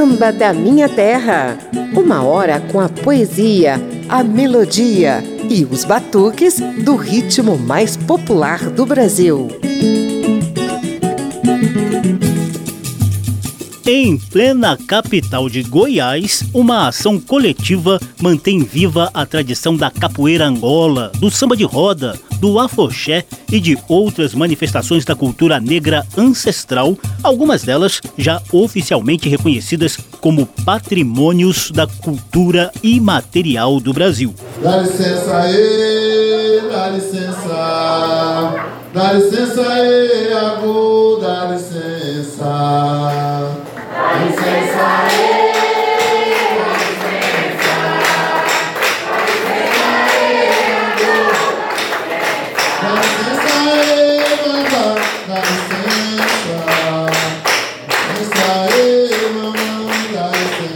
Samba da Minha Terra. Uma hora com a poesia, a melodia e os batuques do ritmo mais popular do Brasil. Em plena capital de Goiás, uma ação coletiva mantém viva a tradição da capoeira Angola, do samba de roda, do afoxé e de outras manifestações da cultura negra ancestral, algumas delas já oficialmente reconhecidas como patrimônios da cultura imaterial do Brasil. Dá licença aí, dá licença, dá licença aí, Agu, dá licença. Dá licença aí, dá licença, dá licença aí, Agu. Dá licença aí, bamba, dá licença. Dá licença aí, mamãe, dá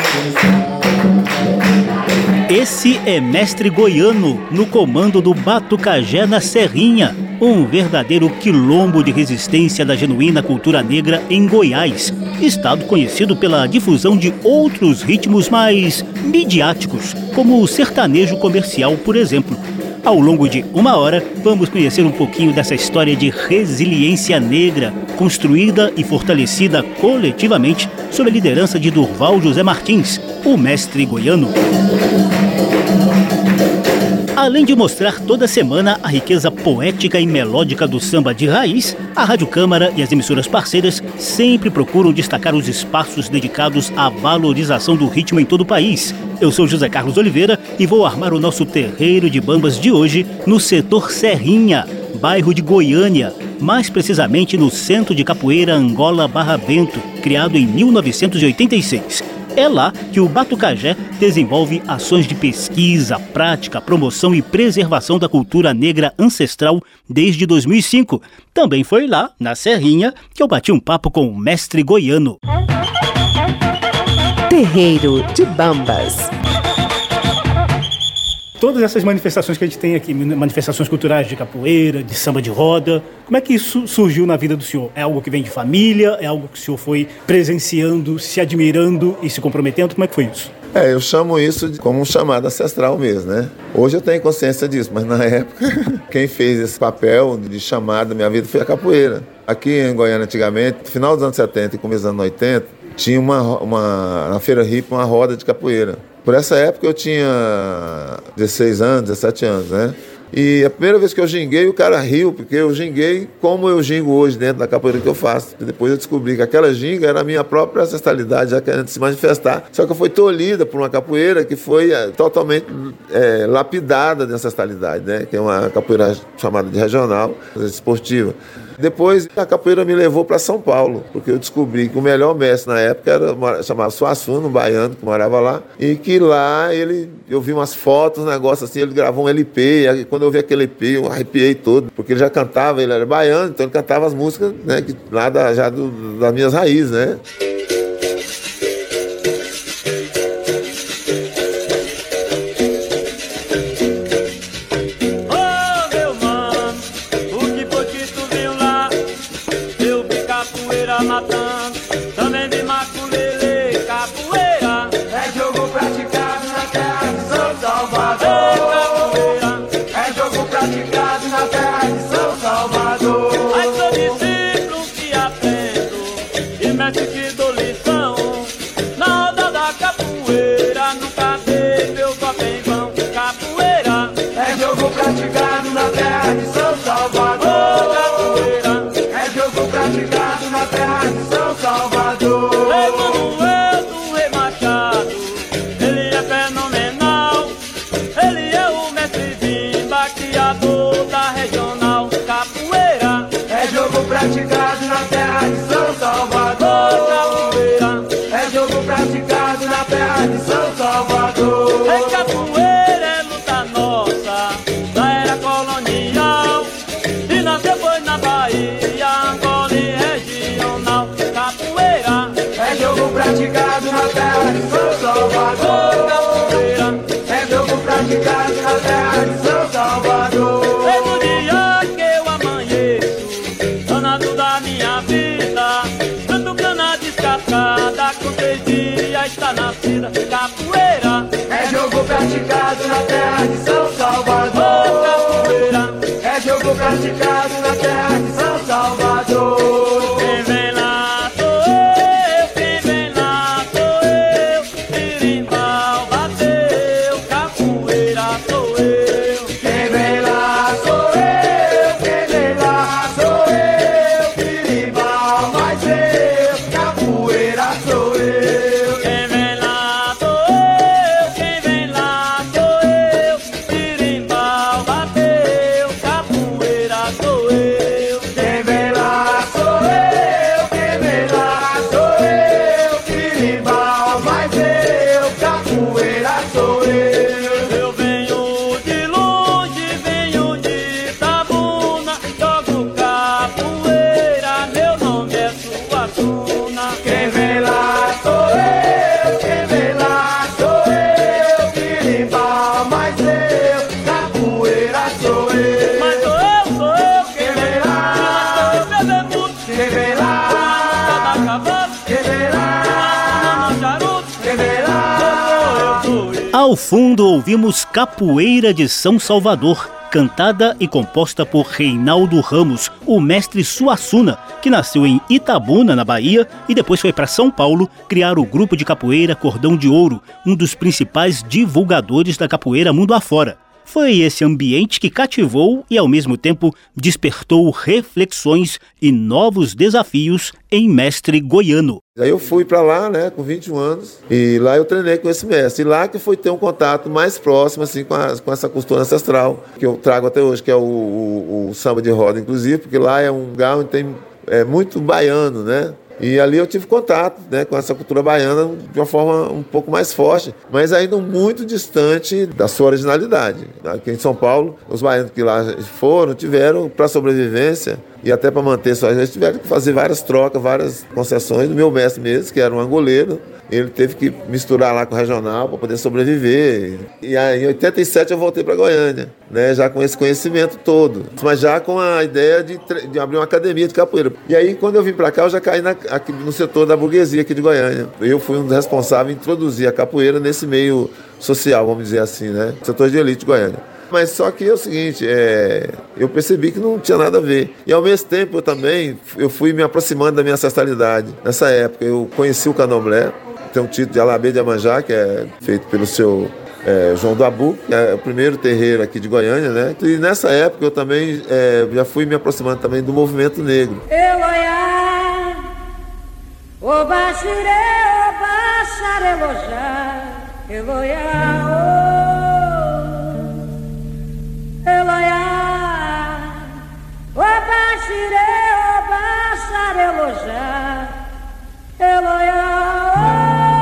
licença. Esse é Mestre Goiano, no comando do Batucajé na Serrinha, um verdadeiro quilombo de resistência da genuína cultura negra em Goiás, estado conhecido pela difusão de outros ritmos mais midiáticos, como o sertanejo comercial, por exemplo. Ao longo de uma hora, vamos conhecer um pouquinho dessa história de resiliência negra, construída e fortalecida coletivamente sob a liderança de Durval José Martins, o Mestre Goiano. Além de mostrar toda semana a riqueza poética e melódica do samba de raiz, a Rádio Câmara e as emissoras parceiras sempre procuram destacar os espaços dedicados à valorização do ritmo em todo o país. Eu sou José Carlos Oliveira e vou armar o nosso terreiro de bambas de hoje no setor Serrinha, bairro de Goiânia, mais precisamente no Centro de Capoeira Angola Barra Bento, criado em 1986. É lá que o Batucajé desenvolve ações de pesquisa, prática, promoção e preservação da cultura negra ancestral desde 2005. Também foi lá, na Serrinha, que eu bati um papo com o Mestre Goiano. Terreiro de Bambas. Todas essas manifestações que a gente tem aqui, manifestações culturais de capoeira, de samba de roda, como é que isso surgiu na vida do senhor? É algo que vem de família? É algo que o senhor foi presenciando, se admirando e se comprometendo? Como é que foi isso? Eu chamo isso como um chamado ancestral mesmo, né? Hoje eu tenho consciência disso, mas na época, quem fez esse papel de chamado na minha vida foi a capoeira. Aqui em Goiânia, antigamente, no final dos anos 70 e começo dos anos 80, tinha na Feira Hippie uma roda de capoeira. Por essa época eu tinha 16 anos, 17 anos, né? E a primeira vez que eu ginguei, o cara riu, porque eu ginguei como eu gingo hoje dentro da capoeira que eu faço. E depois eu descobri que aquela ginga era a minha própria ancestralidade, já querendo se manifestar. Só que eu fui tolhida por uma capoeira que foi totalmente lapidada de ancestralidade, né? Que é uma capoeira chamada de regional, esportiva. Depois a capoeira me levou para São Paulo, porque eu descobri que o melhor mestre na época chamava Suassuna, um baiano que morava lá, e que lá eu vi umas fotos, um negócio assim, ele gravou um LP, e quando eu vi aquele LP eu arrepiei todo, porque ele já cantava, ele era baiano, então ele cantava as músicas, né, lá das minhas raízes, né? Praticado na terra de São Salvador, capoeira é jogo praticado na terra de São Salvador. É no dia que eu amanheço, danado da minha vida, canto cana descascada com 3 dias festa nascida, capoeira é jogo praticado na terra de São Salvador. Capoeira é jogo praticado na terra de São Salvador. Quem vem lá sou eu, quem vem lá sou eu, birimbau bateu, capoeira sou eu. Quem vem lá sou eu, quem vem lá sou eu, birimbau mais eu, capoeira sou eu. Quem vem lá sou eu, quem vem lá sou eu, birimbau bateu, capoeira sou eu. Quem vem lá sou eu, quem vem lá sou eu, birimbau mais eu, capoeira sou eu. Eu venho de longe, venho de Itabuna, jogo capoeira, meu nome é Suassuna. Quem vem lá sou eu, quem vem lá sou eu, birimbau mais eu, capoeira sou eu. Mas sou eu, quem vem lá, quem vem lá, quem vem lá, quem vem lá, sou eu. Ao fundo ouvimos Capoeira de São Salvador, cantada e composta por Reinaldo Ramos, o mestre Suassuna, que nasceu em Itabuna, na Bahia, e depois foi para São Paulo criar o grupo de capoeira Cordão de Ouro, um dos principais divulgadores da capoeira mundo afora. Foi esse ambiente que cativou e, ao mesmo tempo, despertou reflexões e novos desafios em mestre goiano. Aí eu fui para lá, né, com 21 anos, e lá eu treinei com esse mestre. E lá que foi ter um contato mais próximo, assim, com essa cultura ancestral, que eu trago até hoje, que é o samba de roda, inclusive, porque lá é um lugar onde tem muito baiano, né? E ali eu tive contato, né, com essa cultura baiana de uma forma um pouco mais forte, mas ainda muito distante da sua originalidade. Aqui em São Paulo, os baianos que lá tiveram para sobrevivência e até para manter sua gente, tiveram que fazer várias trocas, várias concessões. Do meu mestre mesmo, que era um angoleiro, ele teve que misturar lá com o regional para poder sobreviver. E aí, em 87 eu voltei para Goiânia, né, já com esse conhecimento todo, mas já com a ideia de abrir uma academia de capoeira. E aí, quando eu vim para cá, eu já caí aqui no setor da burguesia aqui de Goiânia. Eu fui um dos responsáveis em introduzir a capoeira nesse meio social, vamos dizer assim, né, setor de elite de Goiânia. Mas só que é o seguinte, eu percebi que não tinha nada a ver. E ao mesmo tempo eu fui me aproximando da minha ancestralidade. Nessa época eu conheci o candomblé, tem um título de Alabê de Amanjá, que é feito pelo seu João do Abu, que é o primeiro terreiro aqui de Goiânia, né? E nessa época eu também já fui me aproximando também do movimento negro. Eloiá, o Bashire, o Basharelojá, Eloiá, Eloiá, o Bashire, o Basharelojá, Eloiá.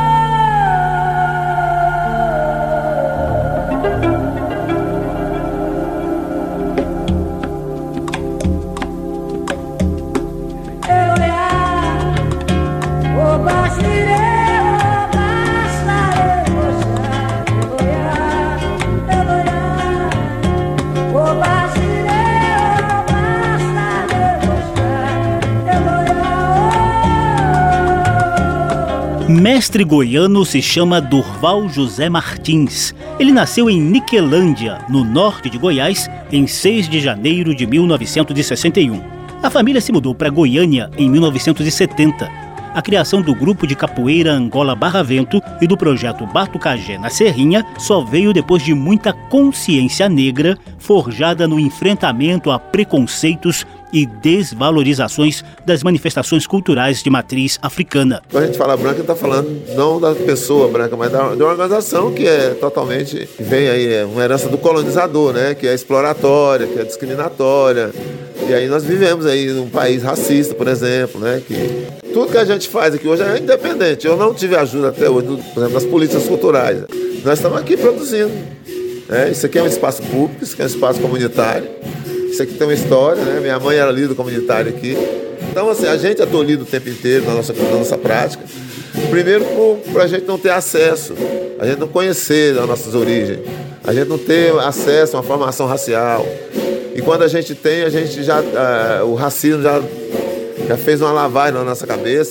Mestre goiano se chama Durval José Martins. Ele nasceu em Niquelândia, no norte de Goiás, em 6 de janeiro de 1961. A família se mudou para Goiânia em 1970. A criação do grupo de capoeira Angola Barravento e do projeto Batucagé na Serrinha só veio depois de muita consciência negra forjada no enfrentamento a preconceitos e desvalorizações das manifestações culturais de matriz africana. Quando a gente fala branca, a gente está falando não da pessoa branca, mas de uma organização que é totalmente, vem aí, uma herança do colonizador, né? Que é exploratória, que é discriminatória. E aí nós vivemos aí num país racista, por exemplo, né? Que tudo que a gente faz aqui hoje é independente. Eu não tive ajuda até hoje, por exemplo, das políticas culturais. Nós estamos aqui produzindo. Né? Isso aqui é um espaço público, isso aqui é um espaço comunitário. Isso aqui tem uma história, né? Minha mãe era líder comunitária aqui. Então, assim, a gente é tolhido o tempo inteiro na nossa prática. Primeiro, para a gente não ter acesso, a gente não conhecer as nossas origens, a gente não ter acesso a uma formação racial. E quando a gente tem, a gente já, o racismo já fez uma lavagem na nossa cabeça,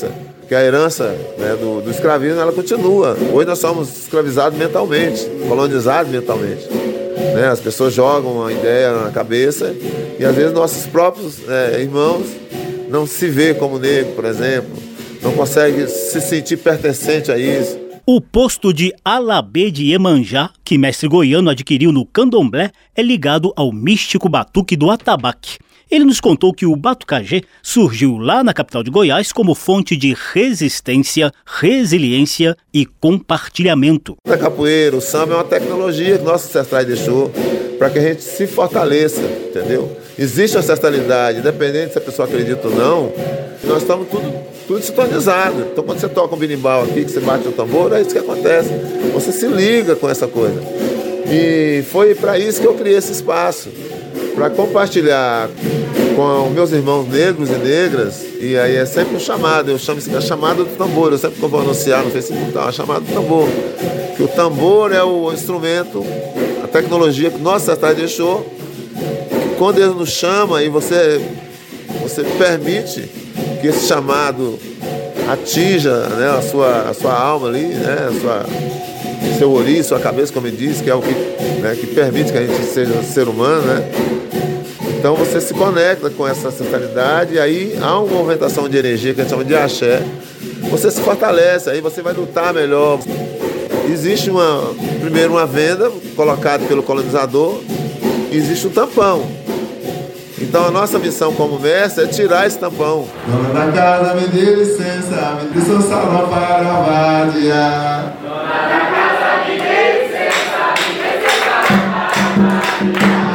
Porque a herança, né, do escravismo, ela continua. Hoje nós somos escravizados mentalmente, colonizados mentalmente. Né? As pessoas jogam uma ideia na cabeça e às vezes nossos próprios irmãos não se vê como negro, por exemplo, não consegue se sentir pertencente a isso. O posto de Alabê de Iemanjá, que mestre Goiano adquiriu no Candomblé, é ligado ao místico batuque do atabaque. Ele nos contou que o batucajé surgiu lá na capital de Goiás como fonte de resistência, resiliência e compartilhamento. A capoeira, o samba é uma tecnologia que nossos ancestrais deixou para que a gente se fortaleça, entendeu? Existe ancestralidade, independente se a pessoa acredita ou não, nós estamos tudo sintonizado. Então quando você toca um berimbau aqui, que você bate no tambor, é isso que acontece. Você se liga com essa coisa. E foi para isso que eu criei esse espaço, para compartilhar com meus irmãos negros e negras, e aí é sempre um chamado, eu chamo isso de chamada do tambor, eu sempre que eu vou anunciar no Facebook, tá, uma chamada do tambor, que o tambor é o instrumento, a tecnologia que nosso ancestrais deixou, que quando ele nos chama e você permite que esse chamado atinja, né, a sua alma ali, né, seu ori, sua cabeça, como ele diz, que é o que, né, que permite que a gente seja ser humano, né? Então você se conecta com essa ancestralidade e aí há uma movimentação de energia que a gente chama de axé. Você se fortalece, aí você vai lutar melhor. Existe primeiro uma venda colocada pelo colonizador, e existe um tampão. Então a nossa missão como mestre é tirar esse tampão. Dona da casa, me dê licença, me dê seu salão para vadiar. Dona da casa, me dê licença, me dê seu salão para vadiar.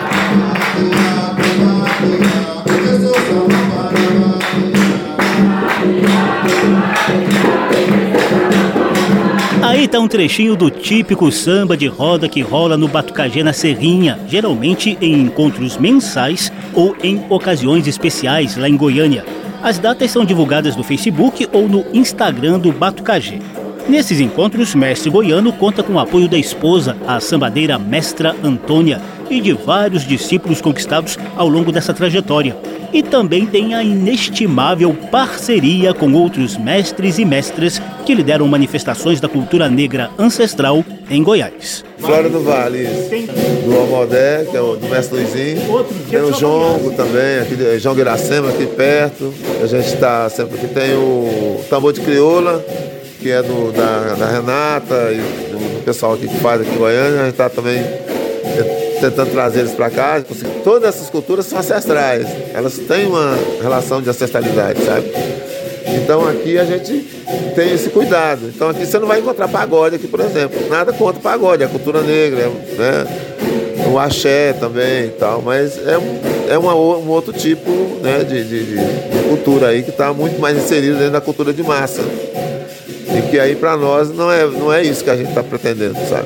Aí tá um trechinho do típico samba de roda que rola no Batucajé na Serrinha, geralmente em encontros mensais ou em ocasiões especiais lá em Goiânia. As datas são divulgadas no Facebook ou no Instagram do Batucajé. Nesses encontros, mestre Goiano conta com o apoio da esposa, a sambadeira Mestra Antônia, e de vários discípulos conquistados ao longo dessa trajetória. E também tem a inestimável parceria com outros mestres e mestras que lideram manifestações da cultura negra ancestral em Goiás. Flora do Vale, do Omodé, que é o do mestre Luizinho. Tem o Jongo também, aqui, Jongo Iracema, aqui perto. A gente está sempre aqui. Tem o tambor de crioula, que é da Renata e do pessoal aqui que faz aqui em Goiânia. A gente está também tentando trazer eles para cá. Todas essas culturas são ancestrais, elas têm uma relação de ancestralidade, sabe? Então aqui a gente tem esse cuidado. Então aqui você não vai encontrar pagode aqui, por exemplo. Nada contra pagode, é a cultura negra, né? O axé também e tal, mas é um outro tipo, né, de cultura aí que está muito mais inserido dentro da cultura de massa. E que aí para nós não é isso que a gente está pretendendo, sabe?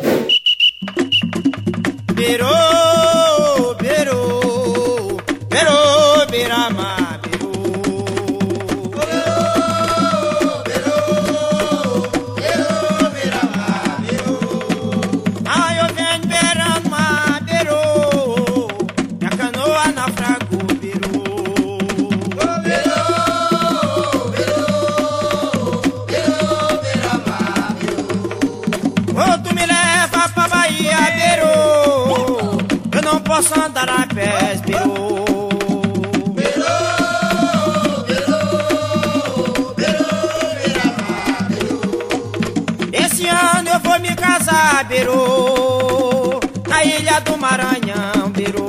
Bero, bero, bero, berama, bero. Bero, berama, bero. Ai, eu venho berama, bero. Minha canoa naufragou, bero. Bero, berama, bero. Oh, tu me leva pra Bahia, bero. Não posso andar a pés, Beru. Esse ano eu vou me casar, Beru, na ilha do Maranhão, Beru.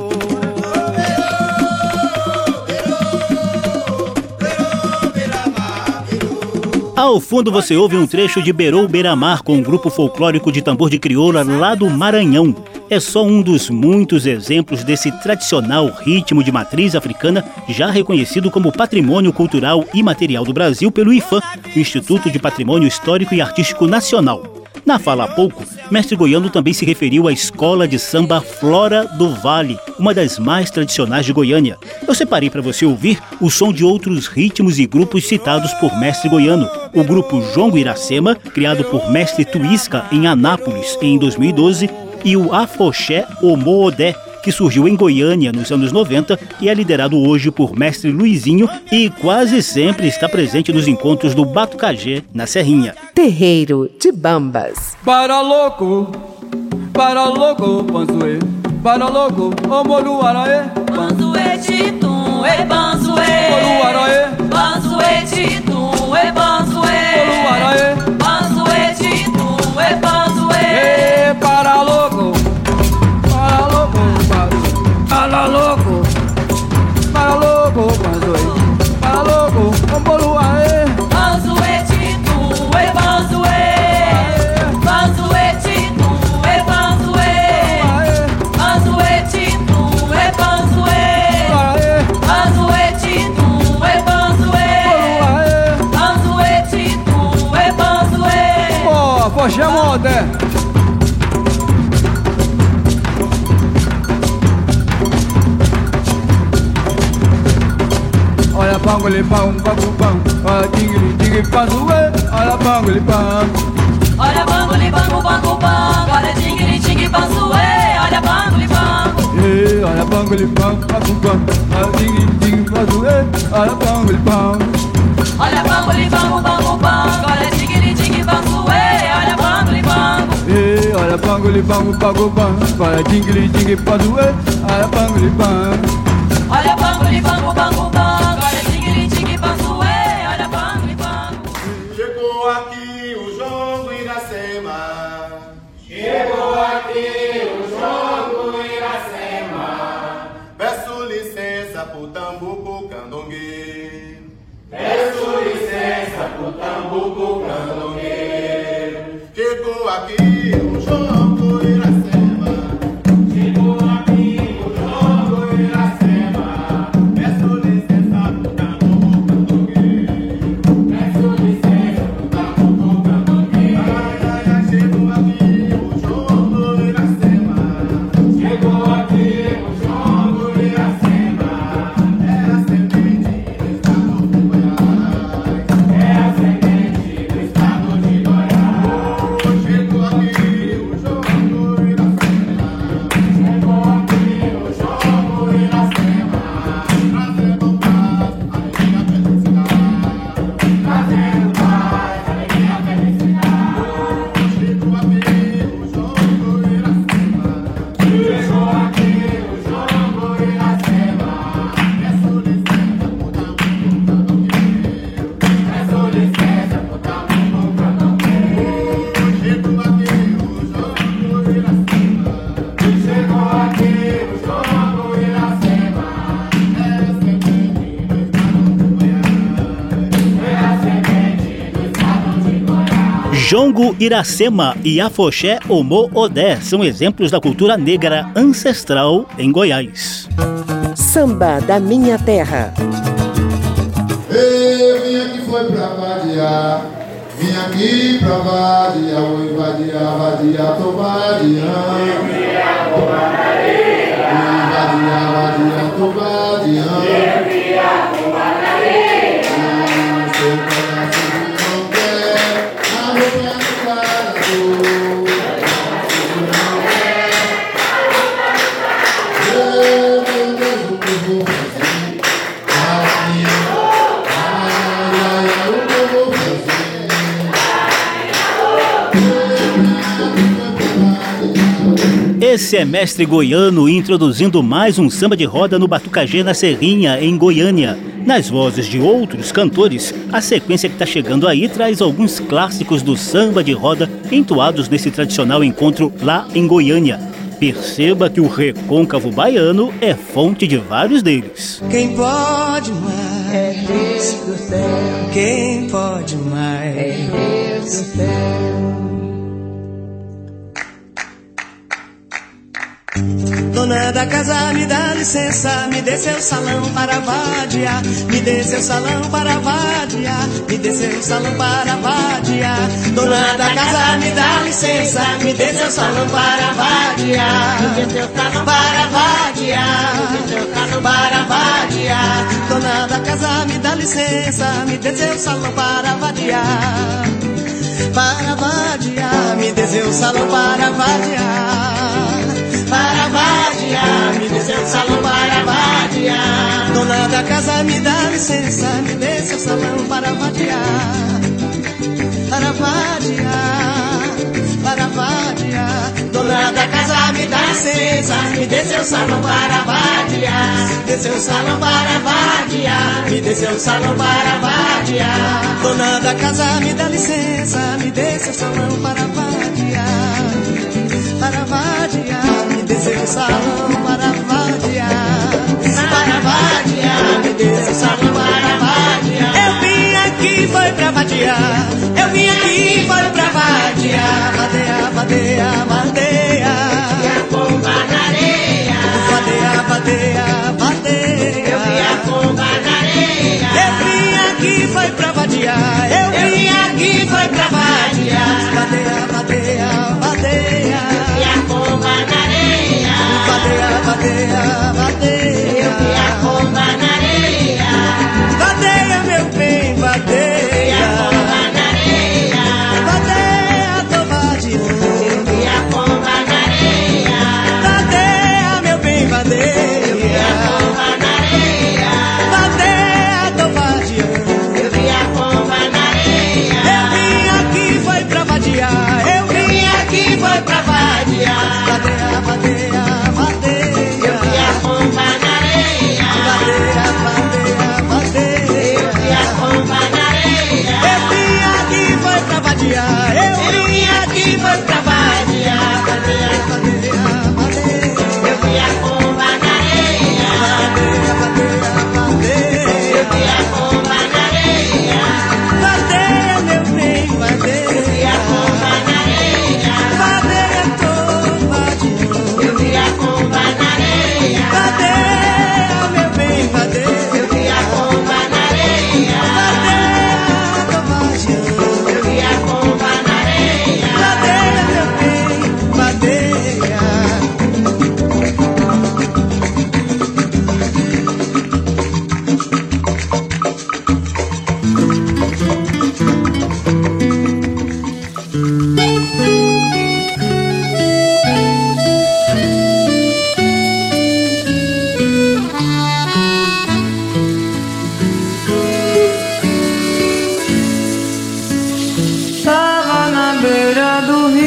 Ao fundo você ouve um trecho de Berou Beiramar com o grupo folclórico de tambor de crioula lá do Maranhão. É só um dos muitos exemplos desse tradicional ritmo de matriz africana já reconhecido como Patrimônio Cultural Imaterial do Brasil pelo IPHAN, o Instituto de Patrimônio Histórico e Artístico Nacional. Na fala há pouco, mestre Goiano também se referiu à escola de samba Flora do Vale, uma das mais tradicionais de Goiânia. Eu separei para você ouvir o som de outros ritmos e grupos citados por mestre Goiano. O grupo Jongo Iracema, criado por mestre Tuisca em Anápolis em 2012, e o Afoxé Omoodé, que surgiu em Goiânia nos anos 90 e é liderado hoje por mestre Luizinho e quase sempre está presente nos encontros do Batucagé, na Serrinha. Terreiro de Bambas. Para louco, panzuê. Para louco, ô moluaraê. Panzuê titum, e panzuê. Moluaraê. Panzuê titum, e panzuê. Moluaraê. Panzuê titum, e panzuê. Ê, para louco, para louco, panzuê. Para louco, ô moluaraê. Panzuê titum, e panzuê. Panzuê titum, e panzuê. Panzuê titum, e panzuê. Panzuê titum, e panzuê. Panzuê titum, e panzuê. Pô, poxa, moda. Olha pangole pam pam pam, olha tingri tingri panzuê, olha pangole pam. Olha banguli bangu bangu bang, olha tingiri tingi panzuê, olha banguli bangu. Ei, olha pangole pam pam pam, olha tingri tingri panzuê, olha pangole pam. Olha banguli bangu bangu bang, olha tingiri tingi panzuê, olha banguli bangu. Ei, olha pangole pam pam pam, olha tingri tingri panzuê, olha pangole pam. Olha banguli bangu bangu bang, olha tingiri tingi panzuê, olha banguli bangu. Chegou aqui o João do Iracema. Chegou aqui o João do Iracema. Peço licença pro tambuco candongueiro. Peço licença pro tambuco candongueiro. Chegou aqui o João do Iracema. Chegou aqui o João do Iracema. Peço licença pro tambuco candongueiro. Peço licença pro tambuco candongueiro. Chegou aqui o João do Iracema. Chegou aqui o João do Iracema. É a semente do estado de Goiás. É a semente do estado de Goiás. Chegou aqui o João do Iracema. Chegou aqui o João do Iracema. Trazendo paz, alegria, felicidade. Trazendo paz, alegria, felicidade. Chegou aqui o João do Iracema. Chegou aqui o João do Iracema. Peço licença pro tambuco candongueiro. Peço licença pro tambuco candongueiro. Chegou aqui o João do Iracema. Chegou aqui o João do Iracema. É a semente do estado de Goiás. É a semente do estado de Goiás. Jongo Iracema e Afoxé Omô Odé são exemplos da cultura negra ancestral em Goiás. Samba da Minha Terra. Eu vim aqui foi pra vadiar. Vim aqui pra vadiar. Oi, vadiar, vadiar, tô vadiando. Oi, vadiar, vadiar, tô vadiando. Seu coração não quer a roupa no carador. Meu Deus, o que eu vou fazer? Assim, ai, ai, ai, o que eu vou fazer? Esse é mestre goiano introduzindo mais um samba de roda no Batucagé, na Serrinha, em Goiânia. Nas vozes de outros cantores, a sequência que está chegando aí traz alguns clássicos do samba de roda entoados nesse tradicional encontro lá em Goiânia. Perceba que o recôncavo baiano é fonte de vários deles. Quem pode mais é Deus do céu. Quem pode mais é Deus do céu. Dona da casa, me dá licença, me dê seu salão para vadiar. Me dê seu salão para vadiar. Me dê seu salão para vadiar. Dona da casa, me dá licença, me dê seu salão para vadiar. Me dê seu salão para vadiar. Me dê seu salão para vadiar. Dona da casa, me dá licença, me dê seu salão para vadiar. Para vadiar, me dê seu salão para vadiar. Para vadiar, seu salão para vadiar. Dona da casa, me dá licença, me dê seu salão para vadiar. Para vadiar, para vadiar. Dona da casa, me dá licença, me dê seu salão para vadiar. Dê seu salão para vadiar, me dê seu salão para vadiar. Dona da casa, me dá licença, me dê seu salão para vadiar. Para vadiar, me dê seu salão para vadiar. Para vadiar, me dê seu salão para vadiar. Eu vim aqui foi pra vadiar, eu vim aqui foi pra vadiar. Vadeia, vadeia, vadeia, e a pomba na areia. Vadeia, vadeia, vadeia, eu vi a pomba na areia. Eu vim aqui foi pra vadiar, eu vim aqui foi pra vadiar. Vadeia, vadeia, vadeia, e a pomba na areia. Vadeia, vadeia, vadeia, eu vi a pomba na areia. Vadeia, meu bem, vadeia, e a pomba na areia. Vadeia, tô vadiando, eu vi a pomba na areia. Vadeia, meu bem, vadeia, eu vi a pomba na areia. Vadeia, tô vadiando, eu vi a pomba na areia. Eu vim aqui foi pra vadiar, eu vim aqui foi pra vadiar. Vadeia, vadeia, vadeia, eu vi a pomba na areia. Vadeia, vadeia, vadeia, eu vi a pomba na areia. Eu vim aqui foi pra vadiar, eu vim aqui foi pra vadiar. Vadeia, vadeia, vadeia, eu vi a pomba na areia. Vadeia, vadeia, vadeia, eu vi a pomba na areia. Vadeia, meu bem, vadeia, eu vi a pomba na areia. Vadeia, tô vadiando, eu vi a pomba na areia. Vadeia, meu bem, vadeia, eu vi a pomba na areia. Vadeia, tô vadiando, eu vi a pomba na areia. Vadeia, meu bem, vadeia. Tava na beira do rio,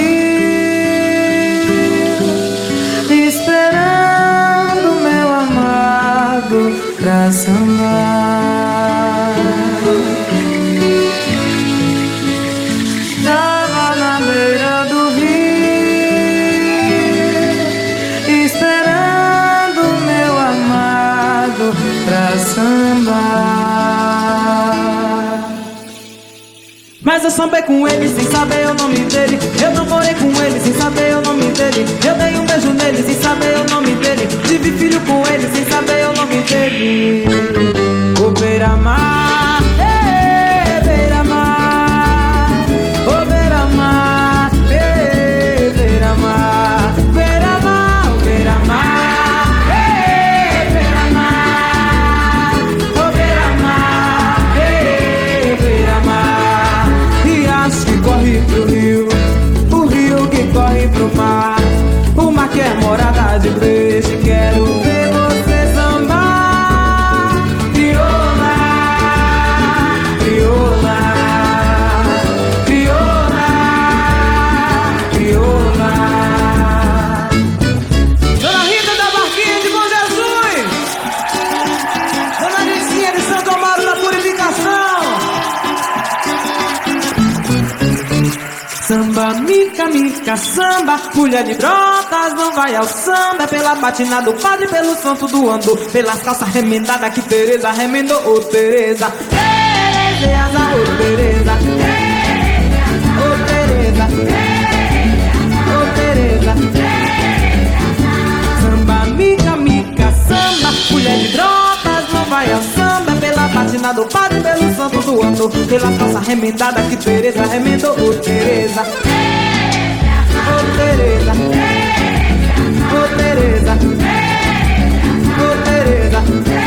esperando meu amado pra sambar. Tava na beira do rio, esperando meu amado pra sambar. Mas eu sambei com ele sem saber o nome dele. Eu namorei com ele sem saber o nome dele. Eu dei um beijo nele sem saber o nome dele. Tive filho com ele sem saber o nome dele. Ô beira-mar, beira-mar, ô beira-mar, beira-mar, beira-mar, ô beira-mar, beira-mar, ô beira-mar, beira-mar. Riacho que corre pro rio, o rio que corre pro mar, o mar que é morada de peixe. Quero ver você sambar, crioula, crioula, crioula, crioula. Dona Rita da Barquinha de Bom Jesus, Dona Nicinha de Santo Amaro da Purificação. Samba, mica, mica, samba, mulher de brotas, não vai ao samba. É pela batina do padre, pelo santo do andor, pelas calças remendadas que Tereza remendou. Ô Tereza, Tereza, ô Tereza, ô Tereza, ô Tereza. Samba, mica, mica, samba, mulher de brotas, não vai ao samba. É pela batina do padre, pelo santo do andor, pelas calças remendadas que Tereza remendou. Ô Tereza, ô Tereza, ô Tereza, ô Tereza.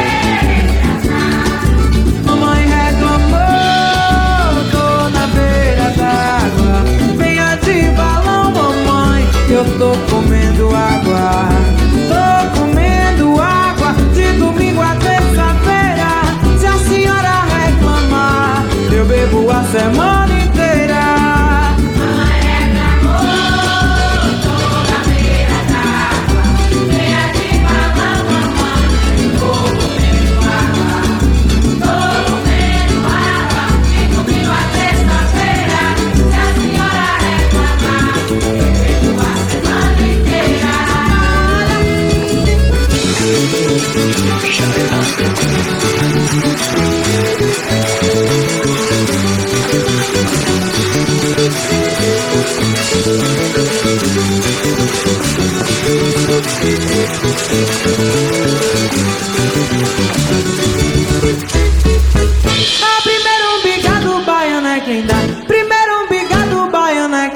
Mamãe reclamou, tô na beira d'água. Venha de balão, mamãe, eu tô comendo água. Tô comendo água.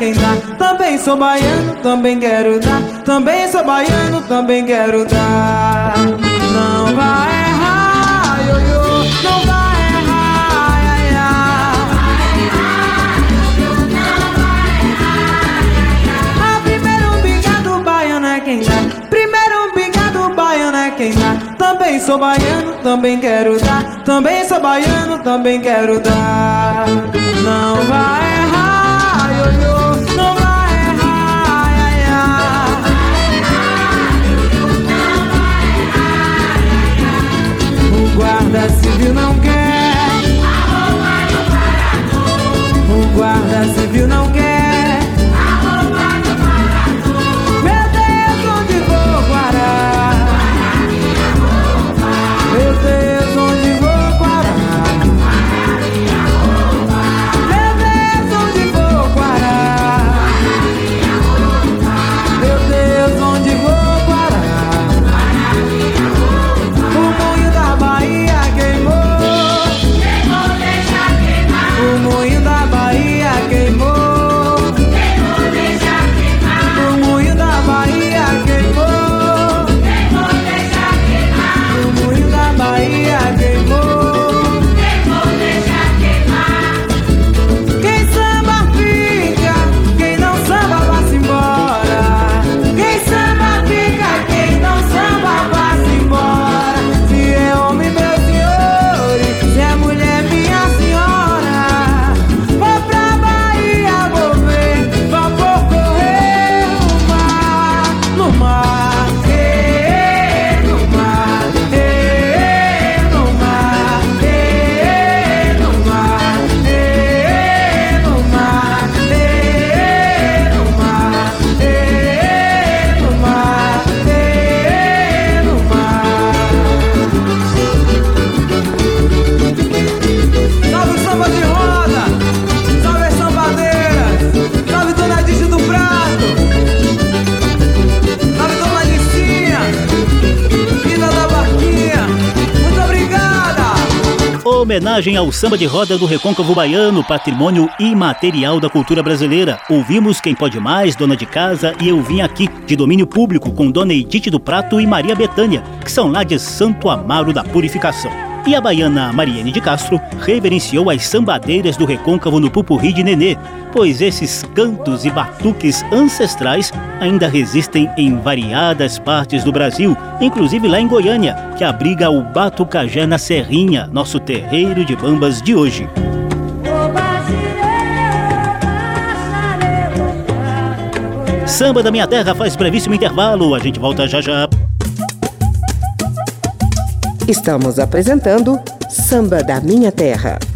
quem dá. Também sou baiano, também quero dar. Também sou baiano, também quero dar. Não vai errar, ioiô, não vai errar, ai, ai. A primeiro pingado baiano é quem dá. Primeiro pingado baiano é quem dá. Também sou baiano, também quero dar. Também sou baiano, também quero dar. Não vai errar, ioiô, não vai errar, ai, ai. O guarda civil não quer. O guarda civil não quer. Meu Deus, onde vou parar? Meu Deus, onde vou parar? Meu Deus, onde vou parar? Meu Deus, onde vou parar? O moinho da Bahia queimou. Queimou, deixa queimar. O moinho da Bahia queimou. Queimou, deixa queimar. O moinho da Bahia queimou. Queimou, deixa queimar. O moinho da Bahia queimou. Queimou, deixa queimar. Quem samba fica, quem não samba vai-se embora. Quem samba fica, quem não samba vai-se embora. Se é homem, meu senhor, se é mulher, minha senhora, vou pra Bahia, vou ver, vapor correr no mar, no mar, no mar, no mar, no mar, no mar, no mar, no mar, no mar. Salve samba de roda, salve as sambadeiras, salve Dona Digi do Prato, salve Dona Licinha, Vida da Barquinha, muito obrigada! Homenagem ao samba de roda do Recôncavo Baiano, patrimônio imaterial da cultura brasileira. Ouvimos Quem Pode Mais, Dona de Casa e Eu Vim Aqui, de domínio público, com Dona Edith do Prato e Maria Bethânia, que são lá de Santo Amaro da Purificação. E a baiana Mariene de Castro reverenciou as sambadeiras do Recôncavo no Pupurri de Nenê, pois esses cantos e batuques ancestrais ainda resistem em variadas partes do Brasil, inclusive lá em Goiânia, que abriga o Batucajé na Serrinha, nosso terreiro de bambas de hoje. Samba da Minha Terra faz brevíssimo intervalo, a gente volta já já. Estamos apresentando Samba da Minha Terra.